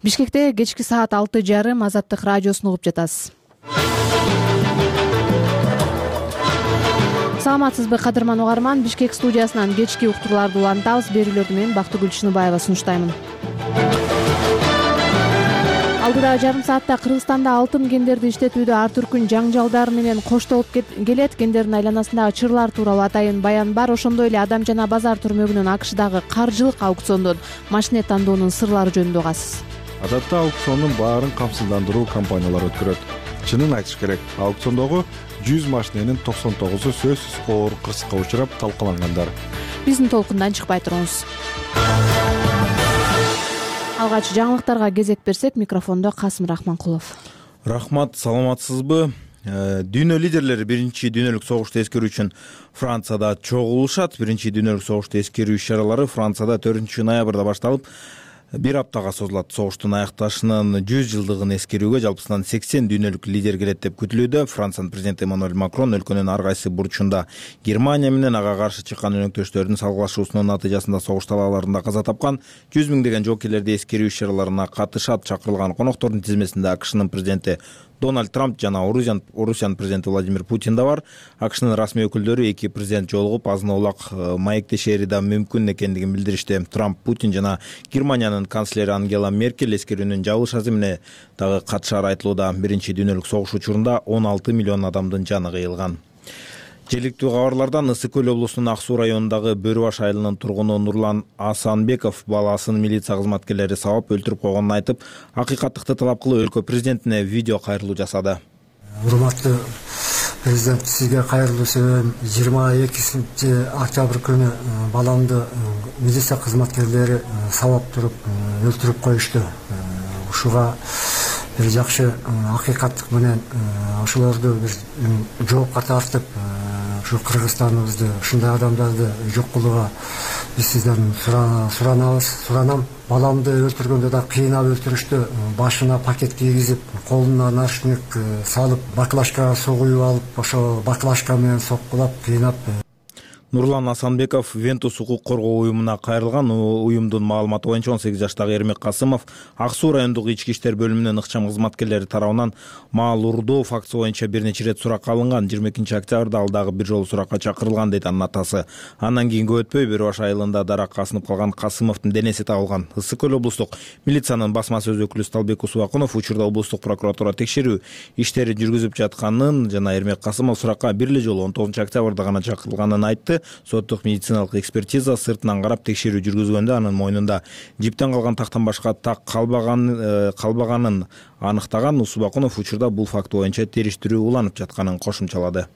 Бишкекте кечки саат 6:30 Азаттык радиосун угуп жатасыз. Саламатсызбы кадырман угарман, Бишкек студиясынан кечки уктурларды улантабыз. Берүүлөрдү мен Бактыгүл Чыныбаева сунуштаймын. Алдыдагы жарым саатта Кыргызстанда алтын кендерди иштетүүдө ар түркүн жаңжалдар менен коштолуп келет. Кендердин айланасындагы чырлар тууралуу атайын баян бар. Ошондой эле Адам жана базар түрмөгүнүн АКШдагы каржылык аукциондон машина тандоонун сырлары жөнүндө угасыз. Адатта аукциондун баарын камсыздандыруу компаниялары өткөрөт. Чынын айтыш керек, аукциондогу 100 машиненин 99-у сөзсүз оор кырсыкка учурап талкалангандар. Биздин толкундан чыкпай туруңуз. Алгач жаңылыктарга кезек берсек, микрофондо Касым Рахманкулов. Рахмат, саламатсызбы? Дүйнө лидерлери биринчи дүйнөлүк согушту эскерүү үчүн Францияда чогулушат. Биринчи дүйнөлүк согушту эскерүү иш-чаралары Францияда 4 ноябрда башталып, бир аптага созулат. Согуштун аякташынын 100 жылдыгын эскерүүгө жалпысынан 80 дүйнөлүк лидер келет деп күтүлүүдө. Франциянын президенти Эммануэль Макрон өлкөнүн ар кайсы бурчунда Германия менен ага каршы чыккан өнөктөштөрдүн салгылашуусунун натыйжасында согуш талааларында каза тапкан 100 миңдеген жоокерлерди эскерүү иш-чараларына катышат. Чакырылган коноктордун тизмесинде АКШнын президенти Дональд Трамп жана Орусиянын президенти Владимир Путин да бар. АКШнын расмий өкүлдөрү эки президент жолугуп азын-аулак маектешери да мүмкүн экендигин билдиришти. Трамп, Путин жана Германиянын канцлери Ангела Меркель эскерүүнүн жабылыш азимине дагы катышары айтылууда. Биринчи дүйнөлүк согуш учурунда 16 миллион адамдын жаны кыйылган. Желиктүү кабарлардан Ысык көл облусунун Ак Суу районундагы Бөрүбаш айылынын тургуну Нурлан Асанбеков баласын милиция кызматкерлери сабап өлтүрүп койгонун айтып, акыйкаттыкты талап кылып өлкө президентине видео кайрылуу жасады. Урматтуу президент, сизге кайрылуу себебим 22 октябрь күнү баламды милиция кызматкерлери сабап туруп өлтүрүп коюшту. Ушуга бир жакшы акыйкаттык менен ошолорду бир жоопко тартып, ушу Кыргызстаныбызды, ушундай адамдарды жок кылууга биз сизден суранам. Баламды өлтүргөндө да кыйнап өлтүрүштү. Башына пакет кийгизип, колуна наручник салып, баклажкага суу куюп алып, ошо баклажка менен соккулап, кыйнап. Нурлан Асанбеков Вентус укук коргоо уюмуна кайрылган. Уюмдун маалыматы боюнча 18 жаштагы Эрмек Касымов Ак Суу райондук ички иштер бөлүмүнүн ыкчам кызматкерлери тарабынан маал уурдоо фактысы боюнча бир нече ирет суракка алынган. 22 октябрда ал дагы бир жолу суракка чакырылган, дейт анын атасы. Андан кийин көп өтпөй Бөрүбаш айылында даракка асынып калган Касымовдун денеси табылган. Ысык көл облустук милициянын басма сөз өкүлү Сталбек Усубакунов учурда облустук прокуратура текшерүү иштери жүргүзүп жатканын жана Эрмек Касымов суракка бир эле жолу 19 октябрда гана чакырылганын айтты. Соттук медициналык экспертиза сыртынан карап текшерүү жүргүзгөндө анын мойнунда жиптен калган тактан башка так калбаганын аныктаган. Усубакунов учурда бул факт боюнча териштирүү уланып жатканын кошумчалады.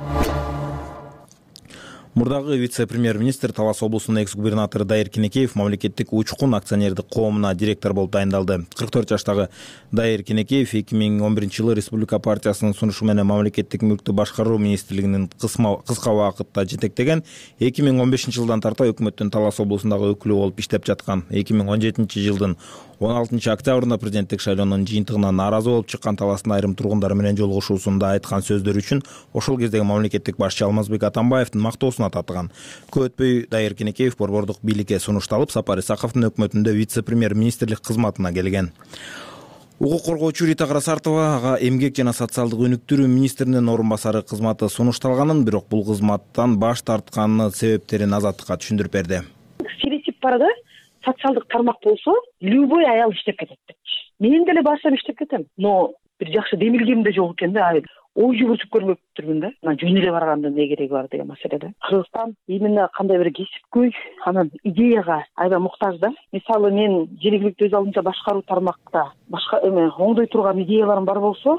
Мурдагы вице-премьер-министр Талас облусунун экс-губернатору Дайыр Кенекеев мамлекеттик учкун акционердик коомуна директор болуп дайындалды. 44 жаштагы Дайыр Кенекеев 2011-жылы Республика партиясынын сунушу менен мамлекеттик мүлктү башкаруу министрлигинин кыска убакытта жетектеген. 2015-жылдан тарта өкмөттүн Талас облусундагы өкүлү болуп иштеп жаткан. 2017-жылдын 16 октябрында президенттик шайлоонун жыйынтыгынан нааразы болуп чыккан Таластын айрым тургундары менен жолугушуусунда айткан сөздөрү үчүн ошол кездеги мамлекеттик башчы Алмазбек Атамбаевдин мактоосуна татыган. Көп өтпөй Дайыр Кенекеев борбордук бийликке сунушталып, Сапар Исаковдун өкмөтүндө вице-премьер-министрлик кызматына келген. Укук коргоочу Рита Карасартова ага эмгек жана социалдык өнүктүрүү министринин орун басары кызматы сунушталганын, бирок бул кызматтан баш тартканын себептерин Азаттыкка түшүндүрүп берди. Стереотип бар да, социалдык тармак болсо, любой аял иштеп кетет депчи. Мен деле башым иштеп кетем, но бир жакшы демилгем да жок экен да, ой жүгүртүп көрмөптүрмүн да. Жөн эле барганда эмне кереги бар деген маселеде. Кыргызстан именно кандай бир кесипкөй, анан идеяга аябай муктаж да. Мисалы мен жергиликтүү өз алдынча башкаруу тармакта башка оңдой турган идеяларым бар болсо,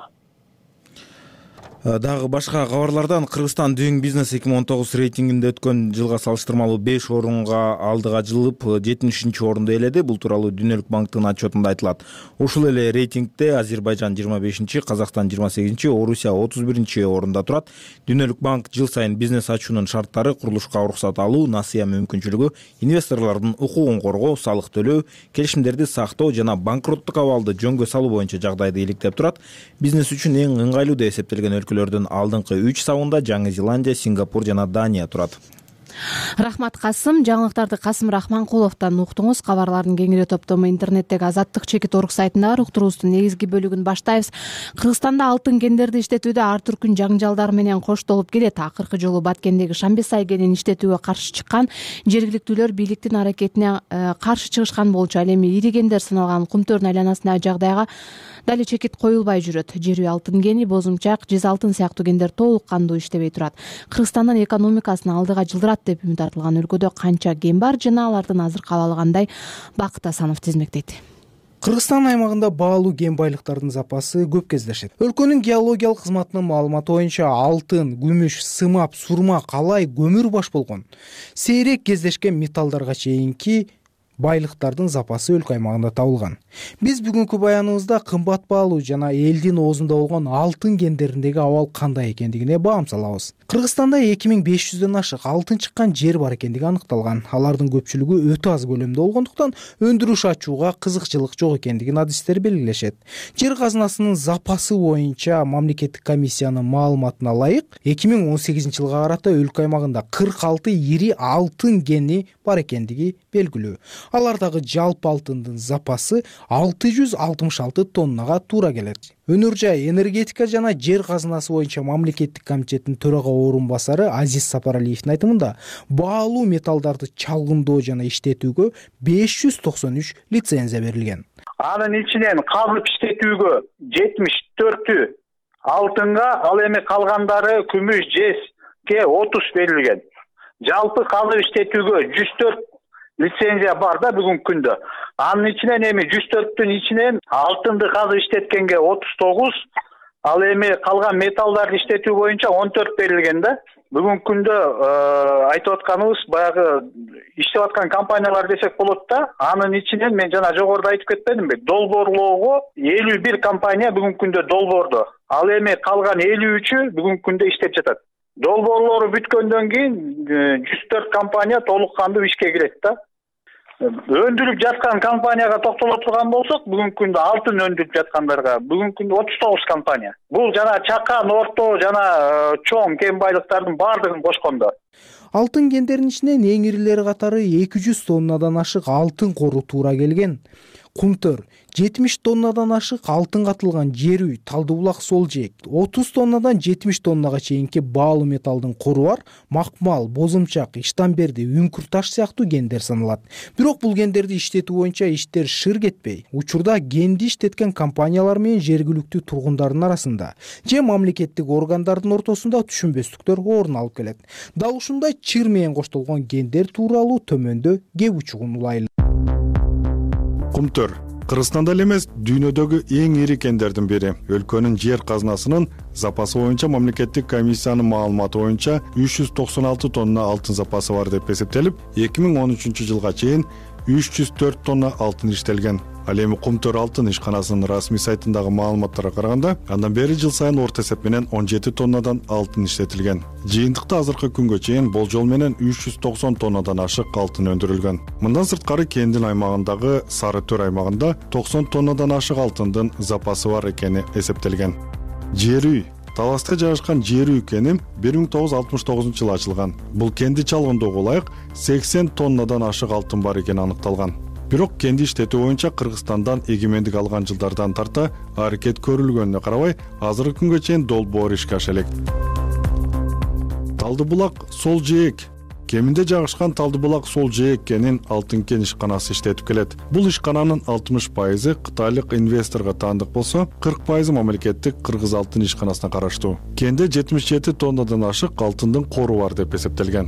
Дагы башка кабарлардан Кыргызстан Doing Business 2019 рейтингинде өткөн жылга салыштырмалуу 5 орунга алдыга жылып 70-орунду ээледи. Бул тууралуу Дүйнөлүк банктын отчетунда айтылат. Ушул эле рейтингде Азербайжан 25-чи, Казакстан 28-чи, Орусия 31-чи орунда турат. Дүйнөлүк банк жыл сайын бизнес ачуунун шарттары, курулушка уруксат алуу, насыя мүмкүнчүлүгү, инвесторлордун укугун коргоо, салык төлөө, келишимдерди сактоо жана банкроттук абалды жөнгө салуу боюнча жагдайды иликтеп турат. Бизнес үчүн эң ыңгайлуу деп эсептелген өлкөлөрдүн алдыңкы 3 сабында Жаңы Зеландия, Сингапур жана Дания турат. Рахмат Касым. Жаңылыктарды Касым Рахманкуловдон уктуңуз. Кабарлардын кеңири топтому интернеттеги Азаттык чекит.org сайтындагы уктуруубуздун негизги бөлүгүн баштайбыз. Кыргызстанда алтын кендерди иштетүүдө ар түркүн жаңжалдар менен коштолуп келет. Акыркы жолу Баткендеги Шамбисай кенин иштетүүгө каршы чыккан жергиликтүүлөр бийликтин аракетине каршы чыгышкан болчу. Ал эми ири кендер саналган Кумтөрдүн айланасындагы жагдайга дали чекит коюлбай жүрөт. Жер үй алтын кени, бозумчак, жез алтын сыяктуу кендер толук кандуу иштебей турат. Кыргызстандын экономикасын алдыга жылдырат деп үмүт артылган өлкөдө канча кен бар жана алардын азыркы абалы кандай? Бакыт Асанов тизмектейт. Кыргызстан аймагында баалуу кен байлыктардын запасы көп кездешет. Өлкөнүн геологиялык кызматынын маалыматы боюнча алтын, күмүш, сымап, сурма, калай, көмүр баш болгон сейрек кездешкен металлдарга чейинки байлыктардын запасы өлкө аймагында табылган. Биз бүгүнкү баяныбызда кымбат баалуу жана элдин оозунда болгон алтын кендериндеги абал кандай экендигине баам салабыз. Кыргызстанда 2500дөн ашык алтын чыккан жер бар экендиги аныкталган. Алардын көпчүлүгү өтө аз көлөмдө болгондуктан өндүрүш ачууга кызыкчылык жок экендигин адистер белгилешет. Жер казынасынын запасы боюнча мамлекеттик комиссиянын маалыматына ылайык 2018-жылга карата өлкө аймагында 46 ири алтын кени бар экендиги белгилүү. Алардагы жалпы алтындын запасы 666 тоннага туура келет. Өнөр жай энергетика жана жер казынасы боюнча мамлекеттик комитеттин төрага орун басары Азиз Сапаралиевдин айтымында баалуу металлдарды чалгындоо жана иштетүүгө 593 лицензия берилген. Анын ичинен казып иштетүүгө 74 алтынга, ал эми калгандары күмүш, жезге 30 берилген. Жалпы казып иштетүүгө 104 лицензия бар да бүгүнкү күндө. Анын ичинен эми 104-түн ичинен алтынды казып иштеткенге 39, ал эми калган металлдарды иштетүү боюнча 14 берилген да. Бүгүнкү күндө айтып атканыбыз баягы иштеп аткан компаниялар десек болот да. Анын ичинен мен жана жогоруда айтып кетпедимби? Долбоорлоого 51 компания бүгүнкү күндө долбоордо. Ал эми калган 53-ү бүгүнкү күндө иштеп жатат. Долбоорлору бүткөндөн кийин 104 компания толук кандуу ишке кирет да. Өндүрүп жаткан компанияга токтоло турган болсок, бүгүнкү күндө алтын өндүрүп жаткандарга бүгүнкү күндө 39 компания. Бул жана чакан, орто жана чоң кен байлыктардын баардыгын кошкондо. Алтын кендеринин ичинен эң ирилери катары 200 тоннадан ашык алтын кору туура келген. Кумтөр 70 тоннадан ашык алтын катылган жер үй, Талдыбулак сол жээк, 30 тоннадан 70 тоннага чейинки баалуу металлдын кору бар, макмал, бозумчак, иштамберди, үңкүр таш сыяктуу кендер саналат. Бирок бул кендерди иштетүү боюнча иштер шыр кетпей, учурда кенди иштеткен компаниялар менен жергиликтүү тургундардын арасында же мамлекеттик органдардын ортосунда түшүнбөстүктөр орун алып келет. Дал ушундай чыр менен коштолгон кендер тууралуу төмөндө кеп учугун улайлы. Кумтөр Кыргызстанда эле эмес, дүйнөдөгү эң ири кендердин бири. Өлкөнүн жер казынасынын запасы боюнча мамлекеттик комиссиянын маалыматы боюнча 396 тонна алтын запасы бар деп эсептелип, 2013-жылга чейин 304 тонна алтын иштелген. Ал эми Кумтөр алтын ишканасынын расмий сайтындагы маалыматтарга караганда, андан бери жыл сайын орто эсеп менен 17 тоннадан алтын иштетилген. Жыйынтыкта азыркы күнгө чейин болжол менен 390 тоннадан ашык алтын өндүрүлгөн. Мындан сырткары кендин аймагындагы Сары Төр аймагында 90 тоннадан ашык алтындын запасы бар экени эсептелген. Жер үй Таласта жайгашкан жер үй кени 1969-жылы ачылган. Бул кенди чалгындоого ылайык 80 тоннадан ашык алтын бар экени аныкталган. Бирок кенди иштетүү боюнча Кыргызстандан эгемендик алган жылдардан тарта аракет көрүлгөнүнө карабай, азыркы күнгө чейин долбоор ишке аша элек. Талдыбулак сол жээк кеминде жайгашкан Талдыбулак сол жээк кенин алтын кен ишканасы иштетип келет. Бул ишкананын 60% кытайлык инвесторго таандык болсо, 40% мамлекеттик Кыргыз алтын ишканасына караштуу. Кенде 77 тоннадан ашык алтындын кору бар деп эсептелген.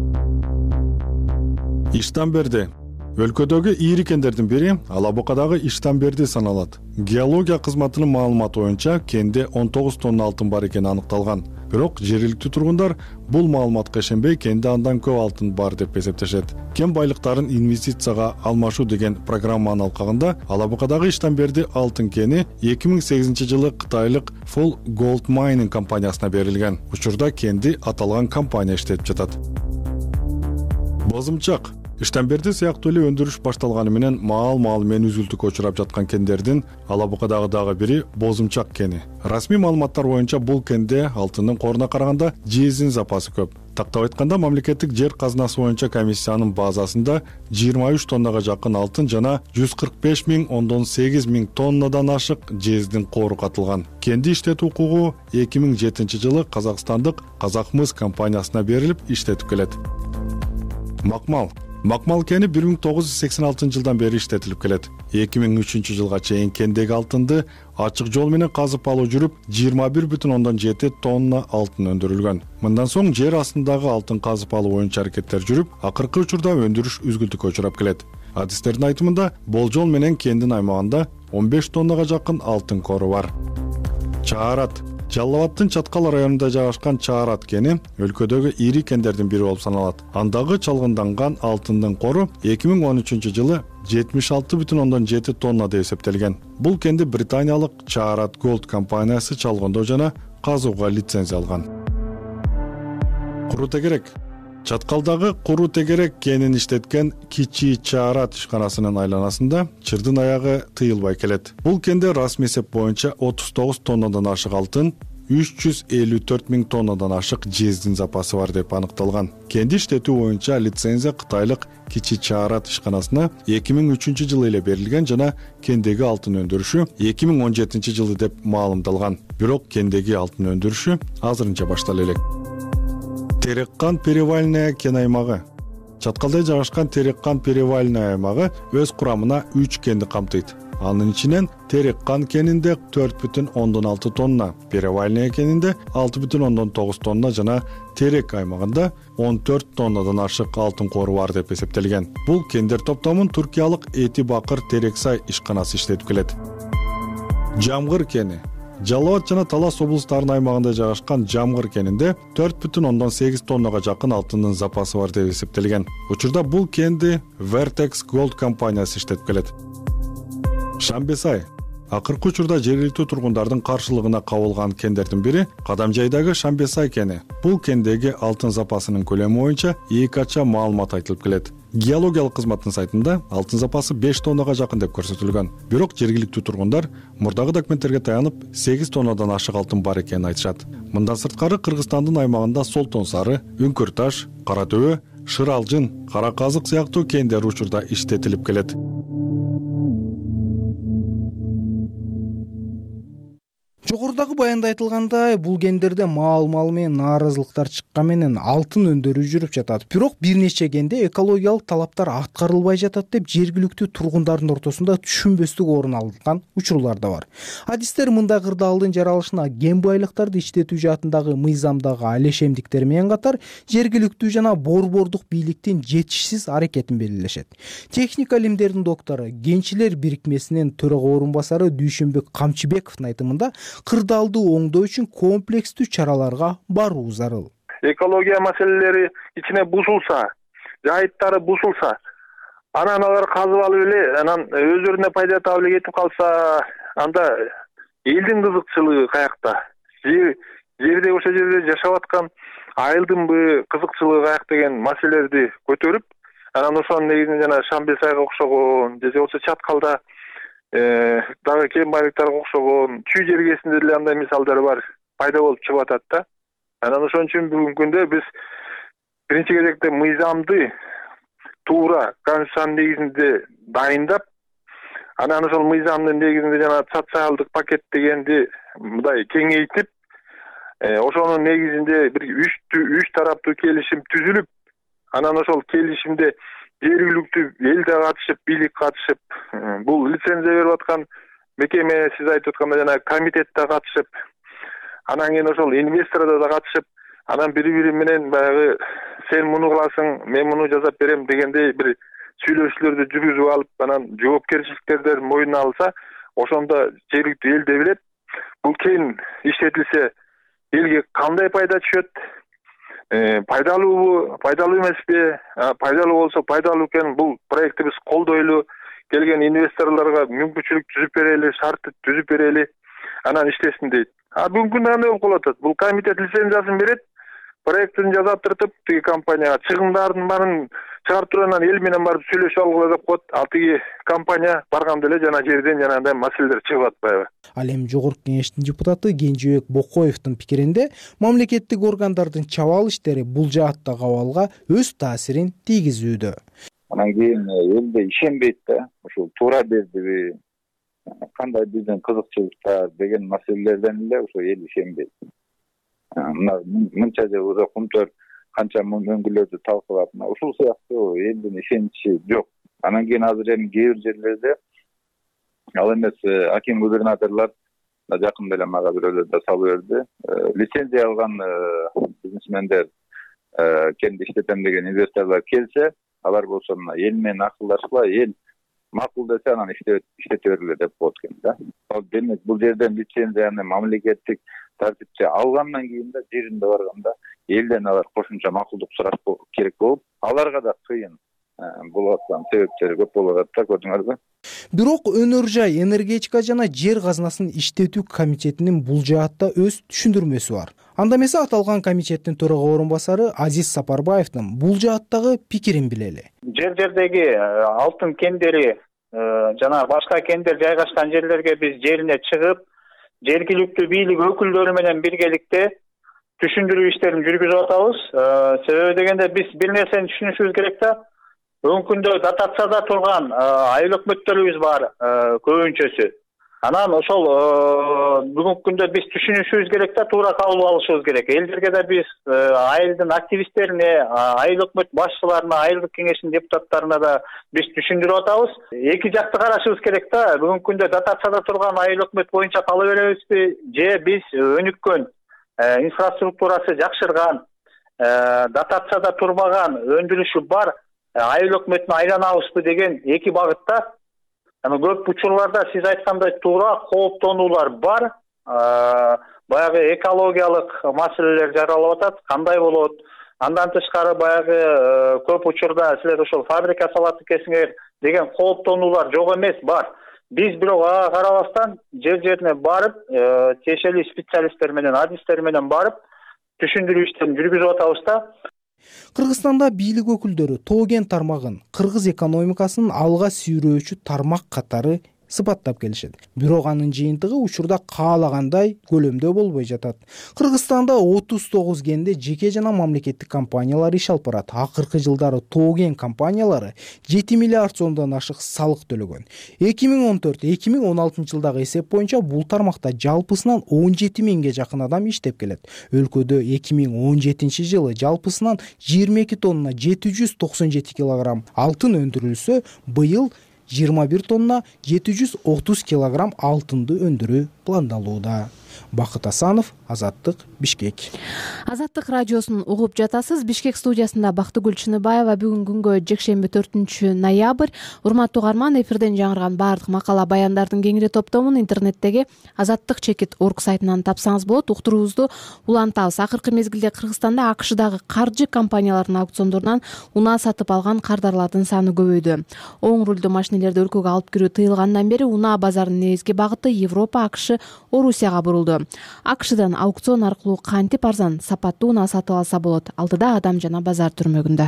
Иштамберди өлкөдөгү ири кендердин бири Алабокадагы Иштамберди саналат. Геология кызматынын маалыматы боюнча кенде 19 тонна алтын бар экени аныкталган. Бирок жергиликтүү тургундар бул маалыматка ишенбей, кенде андан көп алтын бар деп эсептешет. Кен байлыктарын инвестицияга алмашуу деген программанын алкагында Алабокадагы Иштамберди алтын кени 2008-жылы кытайлык Full Gold Mining компаниясына берилген. Учурда кенди аталган компания иштетип жатат. Бозумчак Иштамберди сыяктуу эле өндүрүш башталганы менен маал-маал менен үзүлтүүгө учурап жаткан кендердин Алабокадагы дагы бири Бозумчак кени. Расмий маалыматтар боюнча бул кенде алтындын коруна караганда жездин запасы көп. Тактап айтканда, мамлекеттик жер казынасы боюнча комиссиянын базасында 23 тоннага жакын алтын жана 145.8 тоннадан ашык жездин кору катылган. Кенди иштетүү укугу 2007 жылы казакстандык Казакмыс компаниясына берилип иштетип келет. Макмал кени 1986 жылдан бери иштетилип келет. 2003 жылга чейин кендеги алтынды ачык жол менен казып алуу жүрүп, 21,7 тонна алтын өндүрүлгөн. Мындан соң жер астындагы алтын казып алуу боюнча аракеттер жүрүп, акыркы учурда өндүрүш үзгүлтүккө учурап келет. Адистердин айтымында, болжол менен кендин аймагында 15 тоннага жакын алтын кору бар. Чаарат. Жалал Абадтын Чаткал районунда жайгашкан Чаарат кени өлкөдөгү ири кендердин бири болуп саналат. Андагы чалгынданган алтындын кору 2013 жылы 76,7 тонна деп эсептелген. Бул кенди британиялык Чаарат Gold компаниясы чалгындоо жана казууга лицензия алган. Куру тегерек. Чаткалдагы Куру тегерек кенин иштеткен Кичи Чаарат ишканасынын айланасында чырдын аягы тыйылбай келет. Бул кенде расмий эсеп боюнча 39 тоннадан ашык алтын, 354.000 тоннадан ашык жездин запасы бар деп аныкталган. Кенди иштетүү боюнча лицензия кытайлык Кичи Чаарат ишканасына 2003 жылы эле берилген жана кендеги алтын өндүрүшү 2017 жылы деп маалымдалган. Бирок кендеги алтын өндүрүшү азырынча баштала элек. Тереккан перевальная кен аймагы. Чаткалда жайгашкан Тереккан перевальная аймагы өз курамына 3 кенди камтыйт. Анын ичинен Тереккан кенинде 4,6 тонна, перевальная кенинде 6,9 тонна жана Терек аймагында 14 тоннадан ашык алтын кору бар деп эсептелген. Бул кендер топтомун туркиялык Эти Бакыр Терексай ишканасы иштетип келет. Жамгыр кени. Жалал Абад жана Талас облустарынын аймагында жайгашкан Жамгыр кенинде 4,8 тоннага жакын алтындын запасы бар деп эсептелген. Учурда бул кенди Vertex Gold компаниясы иштетип келет. Шамбесай. Акыркы учурда жергиликтүү тургундардын каршылыгына кабылган кендердин бири Кадамжайдагы Шамбесай кени. Бул кендеги алтын запасынын көлөмү боюнча эки ача маалымат айтылып келет. Геологиялык кызматтын сайтында алтын запасы 5 тоннага жакын деп көрсөтүлгөн. Бирок жергиликтүү тургундар мурдагы документтерге таянып 8 тоннадан ашык алтын бар экенин айтышат. Мындан сырткары Кыргызстандын аймагында Солтон Сары, Үңкүр Таш, Кара Төбө, Шыралжын, Кара Казык сыяктуу кендер учурда иштетилип келет. Жогорудагы баянда айтылгандай, бул кендерде маал-мал менен нааразылыктар чыккан менен алтын өндүрүү жүрүп жатат. Бирок бир нече кенде экологиялык талаптар аткарылбай жатат деп жергиликтүү тургундардын ортосунда түшүнбөстүк орун алган учурлар да бар. Адистер мындай кырдаалдын жаралышына кен байлыктарды иштетүү жаатындагы мыйзамдагы алешемдиктер менен катар жергиликтүү жана борбордук бийликтин жетишсиз аракетин белгилешет. Техника илимдеринин доктору, Кенчилер бирикмесинин төрага орун басары Дүйшөнбек Камчыбековдун айтымында кырдаалды оңдоо үчүн комплекстүү чараларга баруу зарыл. Экология маселелери ичине бузулса, жайыттары бузулса, анан алар казып алып эле, анан өздөрүнө пайда таап эле кетип калса, анда элдин кызыкчылыгы каякта? Жерде ошол жерде жашап аткан айылдынбы кызыкчылыгы каяк деген маселелерди көтөрүп, анан ошонун негизинде жана Шамбесайга окшогон, же болбосо Чаткалда дагы кен байлыктарга окшогон чүй жергесинде деле андай мисалдар бар, пайда болуп чыгып атат да. Анан ошон үчүн бүгүнкү күндө биз биринчи кезекте мыйзамды туура конституциянын негизинде дайындап, анан ошол мыйзамдын негизинде жана социалдык пакет дегенди мындай кеңейтип, ошонун негизинде бир үч тараптуу келишим түзүлүп, анан ошол келишимде жергиликтүү эл да катышып, бийлик катышып, бул лицензия берип аткан мекеме, сиз айтып аткандай жана комитет да катышып, анан кийин ошол инвестордор да катышып, анан бири-бири менен баягы сен муну кыласың, мен муну жасап берем дегендей бир сүйлөшүүлөрдү жүргүзүп алып, анан жоопкерчиликтерди мойнуна алса, ошондо жергиликтүү эл да билет, бул кен иштетилсе элге кандай пайда түшөт, пайдалуубу, пайдалуу эмеспи, пайдалуу болсо пайдалуу экен, бул проектти биз колдойлу, келген инвесторлорго мүмкүнчүлүк түзүп берели, шарт түзүп берели, анан иштесин дейт. Бүгүнкү күндө кандай болуп калып атат? Бул комитет лицензиясын берет, проектин жасатыртып тиги компанияга чыгымдардын баарын чыгарып турган эл менен барып сүйлөшүп алгыла деп коет. Ал тиги компания барганда эле жана жерден жанагындай маселелер чыгып атпайбы? Ал эми жогорку кеңештин депутаты Кенжебек Бокоевдин пикиринде мамлекеттик органдардын чаба алуу иштери бул жааттагы абалга өз таасирин тийгизүүдө. Анан кийин элде ишенбейт да, ушул туура бердиби, кандай биздин кызыкчылыктар деген маселелерден эле ошо эл ишенбейт. Мына мынча жыл уже Кумтөр канча мөңгүлөрдү талкуулап, ушул сыяктуу элдин ишеничи жок. Анан кийин азыр эми кээ бир жерлерде ал эмес аким губернаторлор жакында эле мага бирөөлөр да салып берди. Лицензия алган бизнесмендер кенде иштетем деген инвесторлор келсе, алар болсо мына эл менен акылдашкыла, эл макул десе анан иштете бергиле деп коет экен да. Демек бул жерден лицензияны мамлекеттик тартипче алгандан кийин да жеринде барганда элден алар кошумча макулдук сураш керек болуп, аларга да кыйын болуп аткан себептери көп болуп атат да, көрдүңөрбү? Бирок Өнөр жай энергетика жана жер казынасын иштетүү комитетинин бул жаатта өз түшүндүрмөсү бар. Анда эмесе аталган комитеттин төрага орун басары Азиз Сапарбаевдин бул жааттагы пикирин билели. Жердеги алтын кендери жана башка кендер жайгашкан жерлерге биз жерине чыгып, жергиликтүү бийлик өкүлдөрү менен биргеликте түшүндүрүү иштерин жүргүзүп атабыз. Себеби дегенде биз бир нерсени түшүнүшүбүз керек да. Бүгүнкү күндө дотацияда турган айыл өкмөттөрүбүз бар, көбүнчөсү. Анан ошол бүгүнкү күндө биз түшүнүшүбүз керек да, туура кабыл алышыбыз керек. Элдерге да биз айылдын активисттерине, айыл өкмөт башчыларына, айылдык кеңештин депутаттарына да биз түшүндүрүп атабыз. Эки жакты карашыбыз керек да. Бүгүнкү күндө дотацияда турган айыл өкмөт боюнча кала беребизби, же биз өнүккөн, инфраструктурасы жакшырган, дотацияда турбаган, өндүрүшү бар айыл өкмөтүнө айланабызбы деген эки багытта. Көп учурларда сиз айткандай туура кооптонуулар бар. Баягы экологиялык маселелер жаралып атат. Кандай болот? Андан тышкары баягы көп учурда силер ошол фабрика салат экенсиңер деген кооптонуулар жок эмес, бар. Биз бирок ага карабастан жерине барып, тиешелүү специалисттер менен, адистер менен барып түшүндүрүү иштерин жүргүзүп атабыз да. Кыргызстанда бийлик өкүлдөрү тоо кен тармагын кыргыз экономикасынын алга сүйрөөчү тармак катары сыпаттап келишет. Бирок анын жыйынтыгы учурда каалагандай көлөмдө болбой жатат. Кыргызстанда 39 кенде жеке жана мамлекеттик компаниялар иш алып барат. Акыркы жылдары тоо кен компаниялары 7 миллиард сомдон ашык салык төлөгөн. 2014-2016 жылдагы эсеп боюнча бул тармакта жалпысынан 17 миңге жакын адам иштеп келет. Өлкөдө 2017 жылы жалпысынан 22 тонна 797 килограмм алтын өндүрүлсө, быйыл 21 тонна 730 килограмм алтынды өндүрүү пландалууда. Бакыт Асанов, Азаттык, Бишкек. Азаттык радиосун угуп жатасыз. Бишкек студиясында Бактыгүл Чыныбаева. Бүгүн күнгө жекшемби 4-ноябрь. Урматтуу угарман, эфирден жаңырган баардык макала баяндардын кеңири топтомун интернеттеги azattik.org сайтынан тапсаңыз болот. Уктуруубузду улантабыз. Акыркы мезгилде Кыргызстанда АКШдагы каржы компанияларынын аукциондорунан унаа сатып алган кардарлардын саны көбөйдү. Оң рулдуу машинелерди өлкөгө алып кирүү тыйылгандан бери унаа базарынын негизги багыты Европа, АКШ, Орусияга бурулду. АКШдан аукцион аркылуу кантип арзан, сапаттуу унаа сатып алса болот? Алдыда Адам жана базар түрмөгүндө.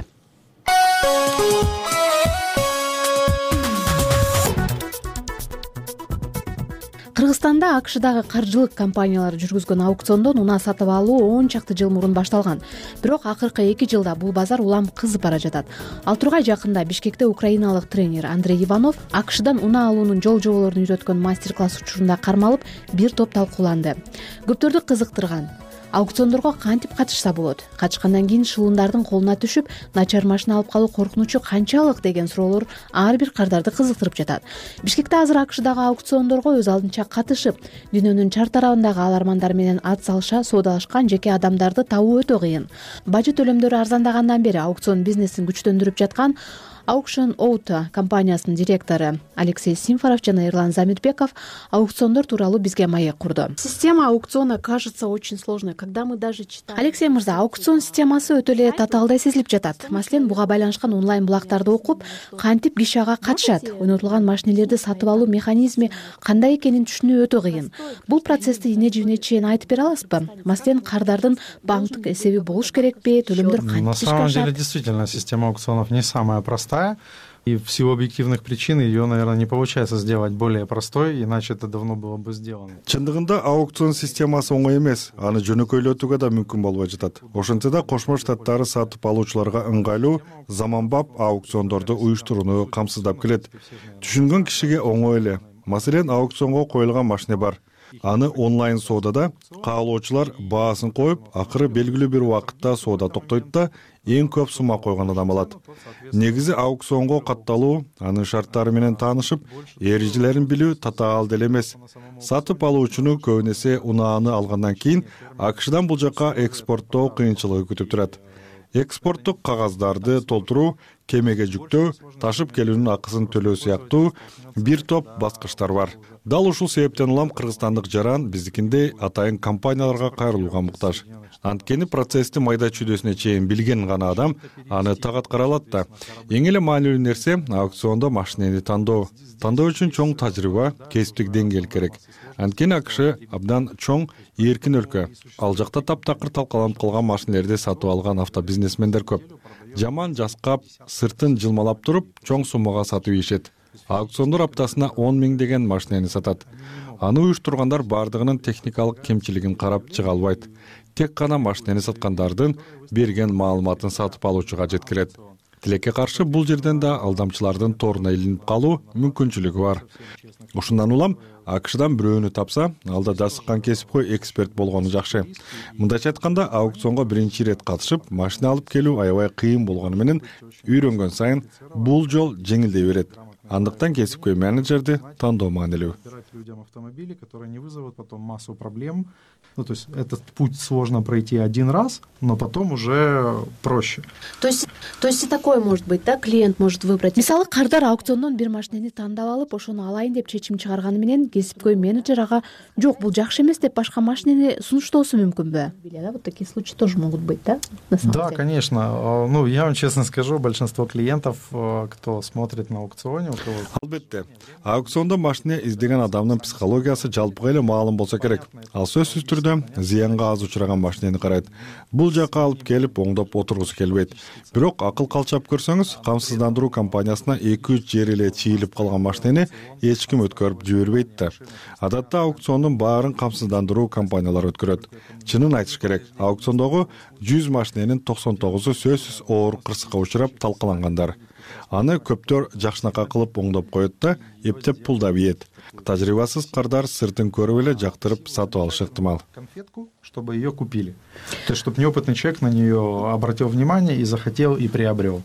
Кыргызстанда АКШдагы каржылык компаниялар жүргүзгөн аукциондон унаа сатып алуу 10 чакты жыл мурун башталган. Бирок акыркы 2 жылда бул базар улам кызып бара жатат. Ал тургай жакында Бишкекте украиналык тренер Андрей Иванов АКШдан унаа алуунун жол-жоболорун үйрөткөн мастер-класс учурунда кармалып, бир топ талкууланды. Көптөрдү кызыктырган аукциондорго кантип катышса болот? Качкандан кийин шылундардын колуна түшүп, начар машина алып калуу коркунучу канчалык деген суроолор ар бир кардарды кызыктырып жатат. Бишкекте азыр АКШдагы аукциондорго өз алдынча катышып, дүйнөнүн чар тарабындагы алармандар менен ат салыша соодалашкан жеке адамдарды табуу өтө кыйын. Бажы төлөмдөрү арзандагандан бери аукцион бизнесин күчтөндүрүп жаткан Auction Auto компаниясынын директору Алексей Симфоров жана Эрлан Замирбеков аукциондор тууралуу бизге маек курду. Система аукциона кажется очень сложной, когда мы даже читаем. Алексей мырза, аукцион системасы өтө эле татаалдай сезилип жатат. Маселен, буга байланышкан онлайн булактарды окуп, кантип киши ага катышат, ойнотулган машинелерди сатып алуу механизми кандай экенин түшүнүү өтө кыйын. Бул процессти эне-жибине чейин айтып бере аласызбы? Маселен, кардардын банктык эсеби болуш керекпи, төлөмдөр кантип ишке ашат? На самом деле, действительно, система аукционов не самая простая. И в силу объективных причин ее, наверное, не получается сделать более простой, иначе это давно было бы сделано. Чындыгында аукцион системасы оңой эмес, аны жөнөкөйлөтүүгө да мүмкүн болбой жатат. Ошентсе да Кошмо Штаттары сатып алуучуларга ыңгайлуу, заманбап аукциондорду уюштурууну камсыздап келет. Түшүнгөн кишиге оңой эле. Маселен, аукционго коюлган машина бар. Аны онлайн соодада каалоочулар баасын коюп, акыры белгилүү бир убакытта соода токтойт да, эң көп сумма койгон адам алат. Негизи аукционго катталуу, анын шарттары менен таанышып, эрежелерин билүү татаал деле эмес. Сатып алуучуну көбүн эсе унааны алгандан кийин АКШдан бул жака экспорттоо кыйынчылыгы күтүп турат. Экспорттук кагаздарды толтуруу, кемеге жүктөө, ташып келүүнүн акысын төлөө сыяктуу бир топ баскычтар бар. Дал ушул себептен улам кыргызстандык жаран биздикиндей атайын компанияларга кайрылууга муктаж. Анткени процессти майда чүйдөсүнө чейин билген гана адам аны так аткара алат да. Эң эле маанилүү нерсе аукциондо машинени тандоо. Тандоо үчүн чоң тажрыйба, кесиптик деңгээл керек. Анткени АКШ абдан чоң, эркин өлкө. Ал жакта таптакыр талкаланып калган машинелерди сатып алган автобизнесмендер көп. Жаман жаскап, сыртын жылмалап туруп, чоң суммага сатып ийишет. Аукциондор аптасына 10 000 деген машинени сатат. Аны уюштургандар бардыгынын техникалык кемчилигин карап чыга албайт. Тек гана машинени саткандардын берген маалыматын сатып алуучуга жеткирет. Тилекке каршы бул жерден да алдамчылардын торуна илинип калуу мүмкүнчүлүгү бар. Ушундан улам АКШдан бирөөнү тапса, алда дасыккан кесипкөй эксперт болгону жакшы. Мындайча айтканда, аукционго биринчи ирет катышып, машина алып келүү аябай кыйын болгону менен үйрөнгөн сайын бул жол жеңилдей берет. Андыктан кесипкөй менеджерди тандоо маанилүү. Людям автомобили, которые не вызовут потом массу проблем. То есть этот путь сложно пройти один раз, но потом уже проще. То есть и такое может быть, да? Клиент может выбрать. Мисалы, кардар аукциондон бир машинени тандап алып, ошону алайын деп чечим чыгарганы менен кесипкөй менеджер ага жок, бул жакшы эмес деп башка машинени сунуштоосу мүмкүнбү? Вот такие случаи тоже могут быть, да? Да, конечно. Ну, я вам честно скажу, большинство клиентов, кто смотрит на аукционе, у кого... Албетте, аукциондо машина издеген адамдын психологиясы жалпыга эле маалым болсо керек. Ал сөзсүз түрдө зыянга аз учураган машинени карайт. Бул жака алып келип оңдоп отургусу келбейт. Бирок акыл калчап көрсөңүз, камсыздандыруу компаниясына 2-3 жери эле чийилип калган машинени эч ким өткөрүп жибербейт да. Адатта аукциондун баарын камсыздандыруу компаниялары өткөрөт. Чынын айтыш керек, аукциондогу 100 машиненин 99-у сөзсүз оор кырсыкка учурап талкалангандар. Аны көптөр жакшынака кылып оңдоп коет да, эптеп пулдап ийет. Тажрыйбасыз кардар сыртын көрүп эле жактырып сатып алышы ыктымал. Конфетку, чтобы ее купили. То есть, чтобы неопытный человек на нее обратил внимание и захотел, и приобрел.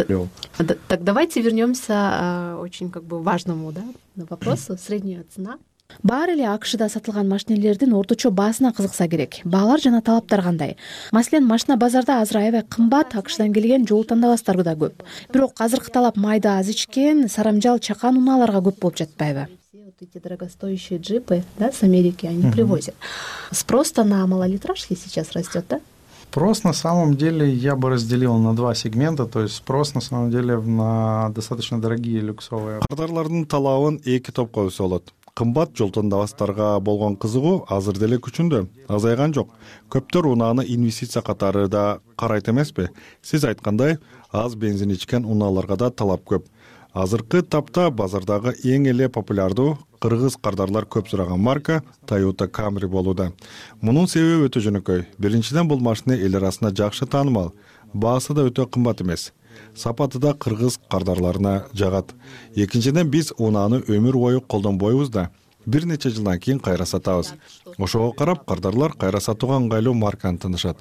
Так давайте вернемся очень важному вопросу. Средняя цена. Баары эле АКШда сатылган машинелердин орточо баасына кызыкса керек. Баалар жана талаптар кандай? Маселен, машина базарда азыр аябай кымбат, АКШдан келген жол тандабастар да көп. Бирок азыркы талап майда аз ичкен, сарамжал, чакан унааларга көп болуп жатпайбы? Эти дорогостоящие джипы, с Америки они привозят. Спрос-то на малолитражки сейчас растет, да? Спрос на самом деле я бы разделил на два сегмента, то есть спрос на самом деле на достаточно дорогие люксовые. Кардарлардын талабын эки топко бөлсө болот. Кымбат жол тандабастарга болгон кызыгуу азыр деле күчүндө, азайган жок. Көптөр унааны инвестиция катары да карайт эмеспи? Сиз айткандай, аз бензин ичкен унааларга да талап көп. Азыркы тапта базардагы эң эле популярдуу кыргыз кардарлар көп сураган марка Toyota Camry болууда. Мунун себеби өтө жөнөкөй. Биринчиден бул машина эл арасында жакшы таанымал. Баасы да өтө кымбат эмес. Сапаты да кыргыз кардарларына жагат. Экинчиден биз унааны өмүр бою колдонбойбуз да. Бир нече жылдан кийин кайра сатабыз. Ошого карап кардарлар кайра сатууга ыңгайлуу марканы тынышат.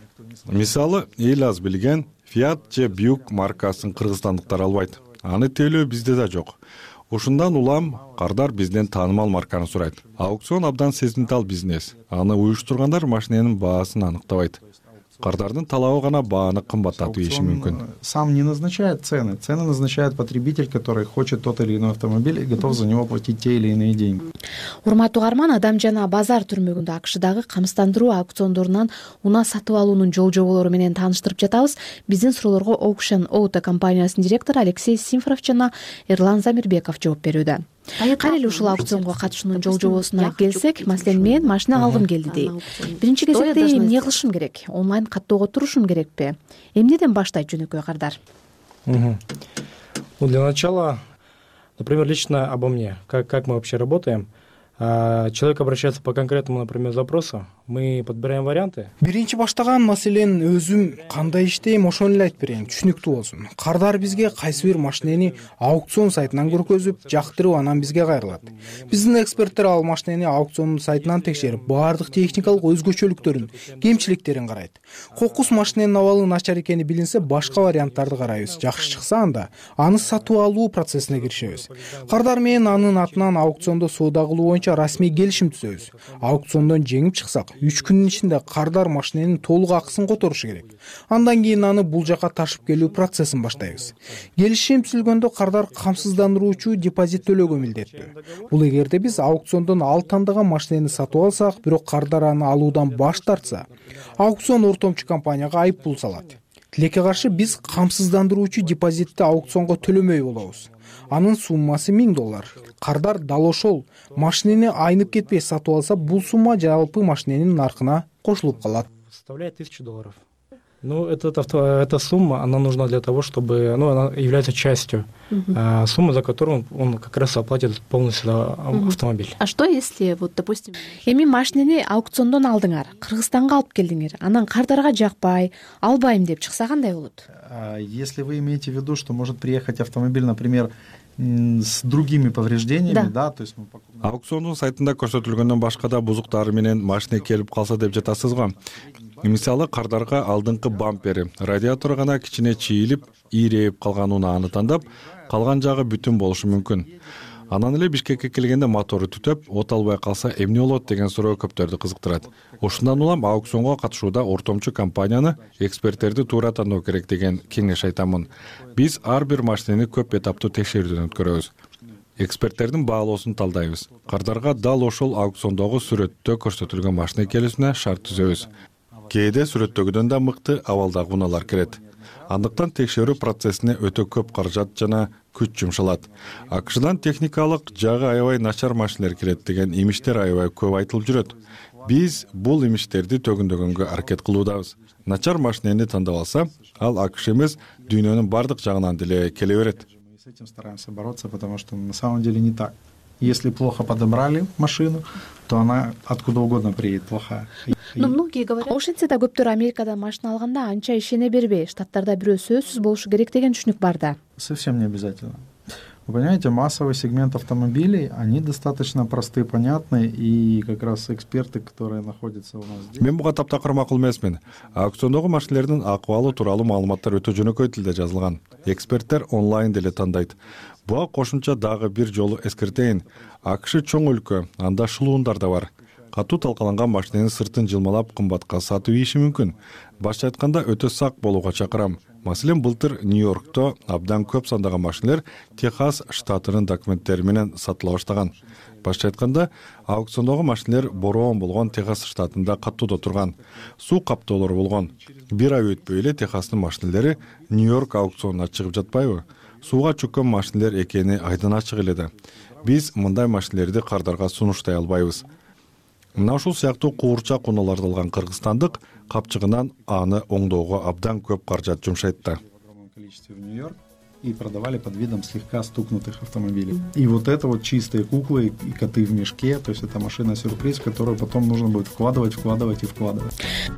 Мисалы, эл аз билген Fiat же Buick маркасын кыргызстандыктар албайт. Аны тейлөө бизде да жок. Ушундан улам кардар бизден таанымал марканы сурайт. Аукцион абдан сезимтал бизнес. Аны уюштургандар машиненин баасын аныктабайт. кардардын талабы гана бааны кымбаттатып ийиши мүмкүн. Сам не назначает цены. Цены назначает потребитель, который хочет тот или иной автомобиль и готов за него платить те или иные деньги. Урматтуу угарман, Адам жана базар түрмөгүндө АКШдагы камсыздандыруу аукциондорунан унаа сатып алуунун жол жоболору менен тааныштырып жатабыз. Биздин суроолорго Auction Auto компаниясынын директору Алексей Симфоров жана Эрлан Замирбеков жооп берүүдө. Кайра эле ушул аукционго катышуунун жол жобосуна келсек, маселен мен машина алгым келди дейт. Биринчи кезекте эмне кылышым керек? Онлайн каттоого турушум керекпи? Эмнеден баштайт жөнөкөй кардар? Для начала, например, лично обо мне, как мы вообще работаем. Человек обращается по конкретному, например, запросу, мы подбираем варианты. Биринчи баштаган маселен өзүм кандай иштейм ошону эле айтып берейин, түшүнүктүү болсун. Кардар бизге кайсы бир машинени аукцион сайтынан көргөзүп, жактырып, анан бизге кайрылат. Биздин эксперттер ал машинени аукцион сайтынан текшерип, баардык техникалык өзгөчөлүктөрүн, кемчиликтерин карайт. Кокус машиненин абалы начар экени билинсе, башка варианттарды карайбыз. Жакшы чыкса анда аны сатып алуу процессине киришебиз. Кардар менен анын атынан аукциондо соода кылуу боюнча расмий келишим түзөбүз. Аукциондон жеңип чыксак, 3 күнүн ичинде кардар машиненин толук акысын которушу керек. Андан кийин аны бул жака ташып келүү процессин баштайбыз. Келишим түзүлгөндө кардар камсыздандыруучу депозит төлөөгө милдеттүү. Бул эгерде биз аукциондон ал тандаган машинени сатып алсак, бирок кардар аны алуудан баш тартса, аукцион ортомчу компанияга айып пул салат. Тилекке каршы биз камсыздандыруучу депозитти аукционго төлөмөй болобуз. Анын суммасы $1000. Кардар дал ошол машинени айнып кетпей сатып алса, бул сумма жалпы машиненин наркына кошулуп калат. Составляет $1000. Эта сумма, она нужна для того, чтобы, она является частью суммы, за которую он как раз оплатит полностью автомобиль. А что если, допустим, эми машинени аукциондон алдыңар, Кыргызстанга алып келдиңер, анан кардарга жакпай, албайм деп чыкса кандай болот? Если вы имеете в виду, что может приехать автомобиль, например, с другими повреждениями, да, то есть мы покупаем. Аукциондун сайтында көрсөтүлгөндөн башка да бузуктары менен машина келип калса деп жатасыз го. Мисалы, кардарга алдыңкы бампери, радиатору гана кичине чийилип, ийрейип калган унааны тандап, калган жагы бүтүн болушу мүмкүн. Анан эле Бишкекке келгенде мотору түтөп, от албай калса эмне болот деген суроо көптөрдү кызыктырат. Ошондон улам аукционго катышууда ортомчу компанияны, эксперттерди туура тандоо керек деген кеңеш айтамын. Биз ар бир машинени көп этаптуу текшерүүдөн өткөрөбүз. Эксперттердин баалоосун талдайбыз. Кардарга дал ошол аукциондогу сүрөттө көрсөтүлгөн машина келүүсүнө шарт түзөбүз. Кээде сүрөттөгүдөн да мыкты абалдагы унаалар кирет. Андыктан текшерүү процессине өтө көп каражат жана күч жумшалат. АКШдан техникалык жагы аябай начар машинелер кирет деген имиштер аябай көп айтылып жүрөт. Биз бул имиштерди төгүндөгөнгө аракет кылуудабыз. Начар машинени тандап алса, ал АКШ эмес, дүйнөнүн бардык жагынан деле келе берет. Мы с этим стараемся бороться, потому что на самом деле не так. Если плохо подобрали машину, то она откуда угодно приедет плохая. Многие говорят, ошентсе да көптөр Америкадан машина алганда анча ишене бербей, штаттарда бирөө сөзсүз болушу керек деген түшүнүк бар да. Совсем не обязательно. Вы понимаете, массовый сегмент автомобилей, они достаточно простые, понятные, и как раз эксперты, которые находятся у нас здесь. Мен буга таптакыр макул эмесмин. Аукциондогу машинелердин акыбалы тууралуу маалыматтар өтө жөнөкөй тилде жазылган. Эксперттер онлайн деле тандайт. Буга кошумча дагы бир жолу эскертейин. АКШ чоң өлкө, анда шылуундар да бар. Катуу талкаланган машиненин сыртын жылмалап кымбатка сатып ийиши мүмкүн. Башка айтканда өтө сак болууга чакырам. Маселен, былтыр Нью-Йоркто абдан көп сандаган машинелер Техас штатынын документтери менен сатыла баштаган. Башка айтканда, аукциондогу машинелер бороон болгон Техас штатында каттоодо турган. Суу каптоолору болгон. Бир ай өтпөй эле Техастын машинелери Нью-Йорк аукционуна чыгып жатпайбы? Сууга чөккөн машинелер экени айдан ачык эле да. Биз мындай машинелерди кардарга сунуштай албайбыз. Мына ушул сыяктуу куурчак унааларды алган кыргызстандык капчыгынан аны оңдоого абдан көп каражат жумшайт да. И продавали под видом слегка стукнутых автомобилей. И вот это вот чистые куклы и коты в мешке, то есть это машина-сюрприз, которую потом нужно будет вкладывать и вкладывать.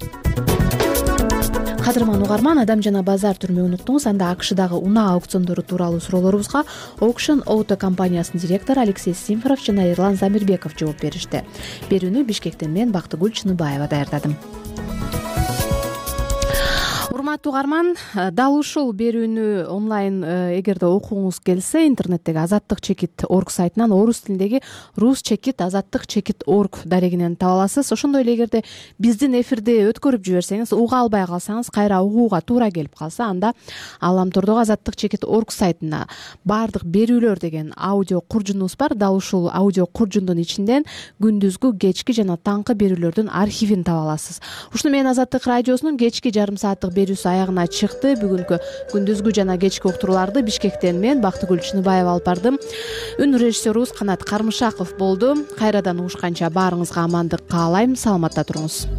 Кадырман угарман, Адам жана базар түрмөгүн уктуңуз. Анда АКШдагы унаа аукциондору тууралуу суроолорубузга Auction Auto компаниясынын директору Алексей Симфоров жана Эрлан Замирбеков жооп беришти. Берүүнү Бишкектен мен Бактыгүл Чыныбаева даярдадым. урматтуу угарман, дал ушул берүүнү онлайн эгерде окугуңуз келсе, интернеттеги азаттык чекит орг сайтынан орус тилиндеги рус чекит азаттык чекит орг дарегинен таба аласыз. Ошондой эле эгерде биздин эфирди өткөрүп жиберсеңиз, уга албай калсаңыз, кайра угууга туура келип калса, анда Аламтордогу азаттык чекит орг сайтына баардык берүүлөр деген аудио куржунубуз бар. Дал ушул аудио куржундун ичинден күндүзгү, кечки жана таңкы берүүлөрдүн архивин таба аласыз. Ушуну менен Азаттык радиосунун кечки жарым сааттык берүүсү аягына чыкты. Бүгүнкү күндүзгү жана кечки уктурууларды Бишкектен мен Бактыгүл Чыныбаева алып бардым. Үн режиссерубуз Канат Кармышаков болду. Кайрадан угушканча баарыңызга амандык каалайм. Саламатта туруңуз.